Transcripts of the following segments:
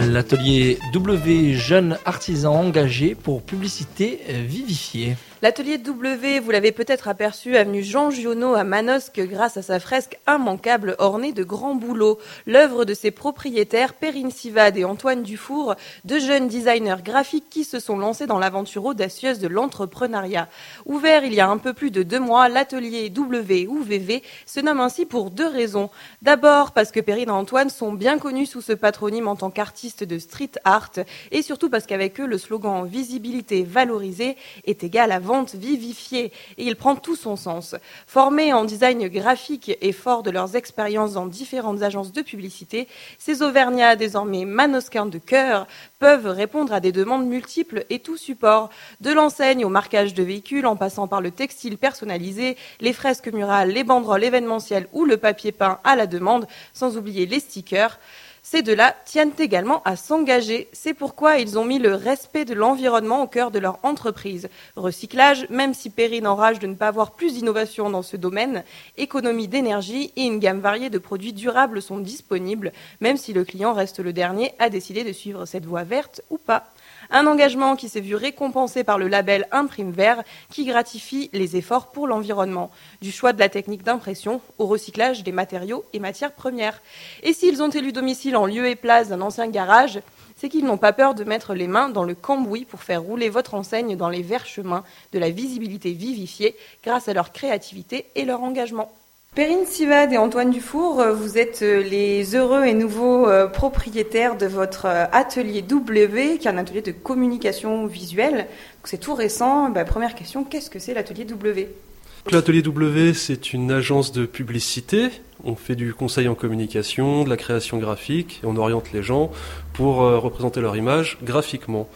L'atelier W Jeunes Artisans Engagés pour Publicité Vivifiée. L'atelier W, vous l'avez peut-être aperçu, avenue Jean Giono à Manosque, grâce à sa fresque immanquable ornée de grands boulots. L'œuvre de ses propriétaires, Perrine Sivade et Antoine Dufour, deux jeunes designers graphiques qui se sont lancés dans l'aventure audacieuse de l'entrepreneuriat. Ouvert il y a un peu plus de 2 mois, l'atelier W ou VV se nomme ainsi pour 2 raisons. D'abord parce que Perrine et Antoine sont bien connus sous ce patronyme en tant qu'artistes de street art, et surtout parce qu'avec eux, le slogan « visibilité valorisée » est égal à vente vivifiée, et il prend tout son sens. Formés en design graphique et forts de leurs expériences dans différentes agences de publicité, ces Auvergnats, désormais manosquins de cœur, peuvent répondre à des demandes multiples et tout support. De l'enseigne au marquage de véhicules, en passant par le textile personnalisé, les fresques murales, les banderoles événementielles ou le papier peint à la demande, sans oublier les stickers. Ces deux-là tiennent également à s'engager. C'est pourquoi ils ont mis le respect de l'environnement au cœur de leur entreprise. Recyclage, même si Perrine enrage de ne pas avoir plus d'innovation dans ce domaine, économie d'énergie et une gamme variée de produits durables sont disponibles, même si le client reste le dernier à décider de suivre cette voie verte ou pas. Un engagement qui s'est vu récompensé par le label Imprime Vert, qui gratifie les efforts pour l'environnement, du choix de la technique d'impression au recyclage des matériaux et matières premières. Et s'ils ont élu domicile en lieu et place d'un ancien garage, c'est qu'ils n'ont pas peur de mettre les mains dans le cambouis pour faire rouler votre enseigne dans les verts chemins de la visibilité vivifiée grâce à leur créativité et leur engagement. Perrine Sivade et Antoine Dufour, vous êtes les heureux et nouveaux propriétaires de votre atelier W, qui est un atelier de communication visuelle. C'est tout récent. Première question, qu'est-ce que c'est l'atelier W ? L'atelier W, c'est une agence de publicité. On fait du conseil en communication, de la création graphique, et on oriente les gens pour représenter leur image graphiquement.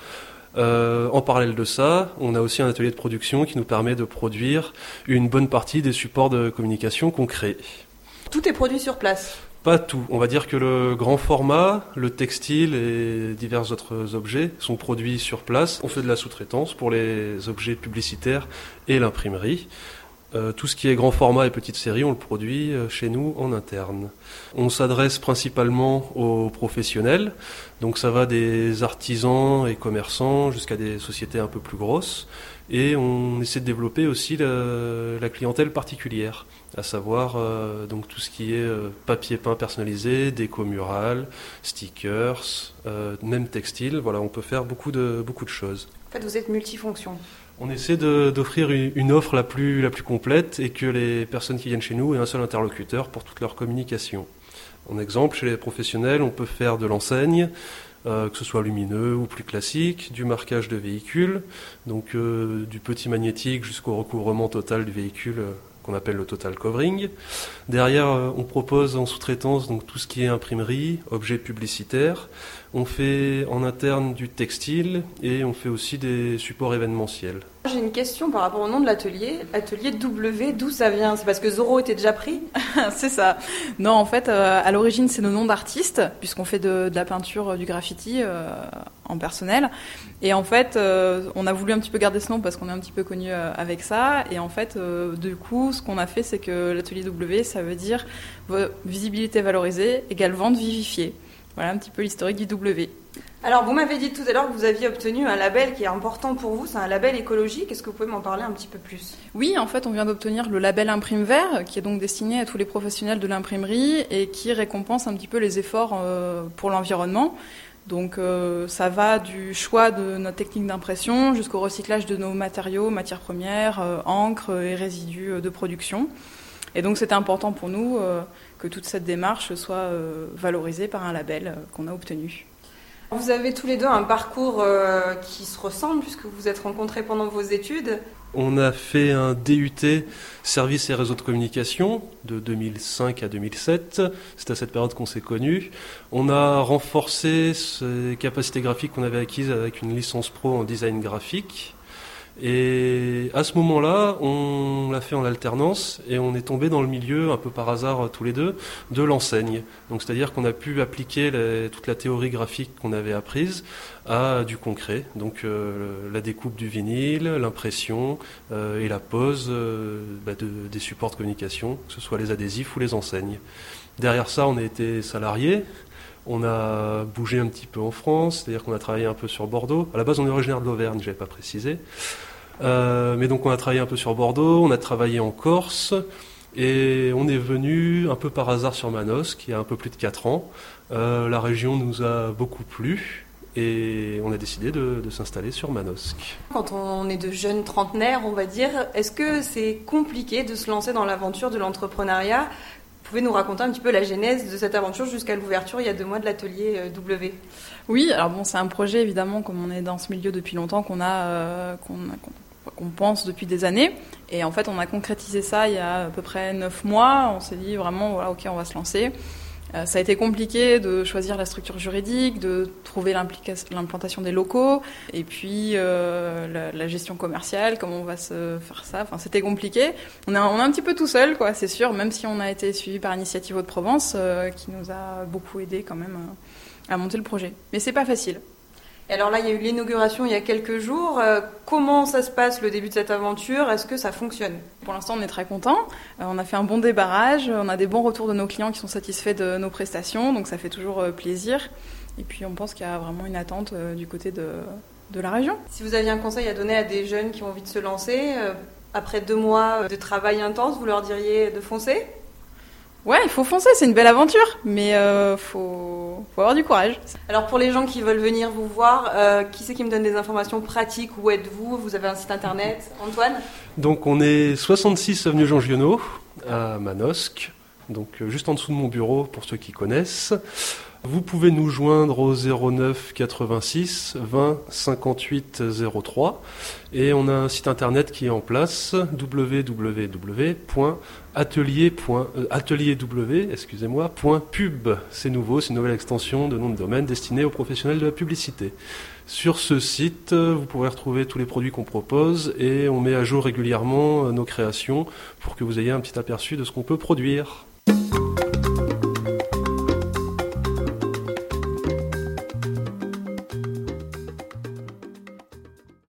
En parallèle de ça, on a aussi un atelier de production qui nous permet de produire une bonne partie des supports de communication qu'on crée. Tout est produit sur place ? Pas tout. On va dire que le grand format, le textile et divers autres objets sont produits sur place. On fait de la sous-traitance pour les objets publicitaires et l'imprimerie. Tout ce qui est grand format et petite série, on le produit chez nous en interne. On s'adresse principalement aux professionnels, donc ça va des artisans et commerçants jusqu'à des sociétés un peu plus grosses. Et on essaie de développer aussi la clientèle particulière, à savoir donc tout ce qui est papier peint personnalisé, déco murale, stickers, même textile. Voilà, on peut faire beaucoup de choses. En fait, vous êtes multifonction. On essaie d'offrir une offre la plus complète et que les personnes qui viennent chez nous aient un seul interlocuteur pour toute leur communication. En exemple, chez les professionnels, on peut faire de l'enseigne, que ce soit lumineux ou plus classique, du marquage de véhicules, donc du petit magnétique jusqu'au recouvrement total du véhicule qu'on appelle le total covering. Derrière, on propose en sous-traitance donc tout ce qui est imprimerie, objets publicitaires. On fait en interne du textile et on fait aussi des supports événementiels. J'ai une question par rapport au nom de l'atelier. Atelier W, d'où ça vient ? C'est parce que Zorro était déjà pris ? C'est ça. Non, en fait, à l'origine, c'est nos noms d'artistes, puisqu'on fait de la peinture, du graffiti en personnel. Et en fait, on a voulu un petit peu garder ce nom parce qu'on est un petit peu connu avec ça. Et en fait, du coup, ce qu'on a fait, c'est que l'atelier W, ça veut dire visibilité valorisée égale vente vivifiée. Voilà un petit peu l'historique du W. Alors, vous m'avez dit tout à l'heure que vous aviez obtenu un label qui est important pour vous, c'est un label écologique. Est-ce que vous pouvez m'en parler un petit peu plus ? Oui, en fait, on vient d'obtenir le label Imprime Vert, qui est donc destiné à tous les professionnels de l'imprimerie et qui récompense un petit peu les efforts pour l'environnement. Donc, ça va du choix de notre technique d'impression jusqu'au recyclage de nos matériaux, matières premières, encre et résidus de production. Et donc, c'était important pour nous que toute cette démarche soit valorisée par un label qu'on a obtenu. Vous avez tous les deux un parcours qui se ressemble puisque vous vous êtes rencontrés pendant vos études. On a fait un DUT Services et réseaux de communication de 2005 à 2007. C'est à cette période qu'on s'est connus. On a renforcé ces capacités graphiques qu'on avait acquises avec une licence pro en design graphique. Et à ce moment-là, on l'a fait en alternance et on est tombé dans le milieu, un peu par hasard tous les deux, de l'enseigne. Donc c'est-à-dire qu'on a pu appliquer toute la théorie graphique qu'on avait apprise à du concret. Donc la découpe du vinyle, l'impression et la pose des supports de communication, que ce soit les adhésifs ou les enseignes. Derrière ça, on a été salariés. On a bougé un petit peu en France, c'est-à-dire qu'on a travaillé un peu sur Bordeaux. À la base, on est originaire de l'Auvergne, je n'avais pas précisé. Mais donc on a travaillé un peu sur Bordeaux, on a travaillé en Corse, et on est venu un peu par hasard sur Manosque, il y a un peu plus de 4 ans. La région nous a beaucoup plu, et on a décidé de s'installer sur Manosque. Quand on est de jeunes trentenaires, on va dire, est-ce que c'est compliqué de se lancer dans l'aventure de l'entrepreneuriat ? Vous pouvez nous raconter un petit peu la genèse de cette aventure jusqu'à l'ouverture il y a 2 mois de l'atelier W. Oui, alors bon, c'est un projet évidemment, comme on est dans ce milieu depuis longtemps, qu'on pense depuis des années. Et en fait, on a concrétisé ça il y a à peu près 9 mois. On s'est dit vraiment, voilà, ok, on va se lancer. Ça a été compliqué de choisir la structure juridique, de trouver l'implantation des locaux, et puis la gestion commerciale, comment on va se faire ça. Enfin, c'était compliqué. On est un petit peu tout seul, quoi, c'est sûr, même si on a été suivi par Initiative Hauts-de-Provence, qui nous a beaucoup aidé quand même à monter le projet. Mais c'est pas facile. Et alors là, il y a eu l'inauguration il y a quelques jours. Comment ça se passe, le début de cette aventure ? Est-ce que ça fonctionne ? Pour l'instant, on est très contents. On a fait un bon débarrage. On a des bons retours de nos clients qui sont satisfaits de nos prestations. Donc ça fait toujours plaisir. Et puis on pense qu'il y a vraiment une attente du côté de la région. Si vous aviez un conseil à donner à des jeunes qui ont envie de se lancer, après 2 mois de travail intense, vous leur diriez de foncer ? Ouais, il faut foncer, c'est une belle aventure, mais faut avoir du courage. Alors pour les gens qui veulent venir vous voir, qui c'est qui me donne des informations pratiques ? Où êtes-vous ? Vous avez un site internet ? Antoine ? Donc on est 66 avenue Jean Giono, à Manosque, donc juste en dessous de mon bureau pour ceux qui connaissent. Vous pouvez nous joindre au 09 86 20 58 03 et on a un site internet qui est en place, www.atelier.pub. C'est nouveau, c'est une nouvelle extension de nom de domaine destinée aux professionnels de la publicité. Sur ce site, vous pourrez retrouver tous les produits qu'on propose et on met à jour régulièrement nos créations pour que vous ayez un petit aperçu de ce qu'on peut produire.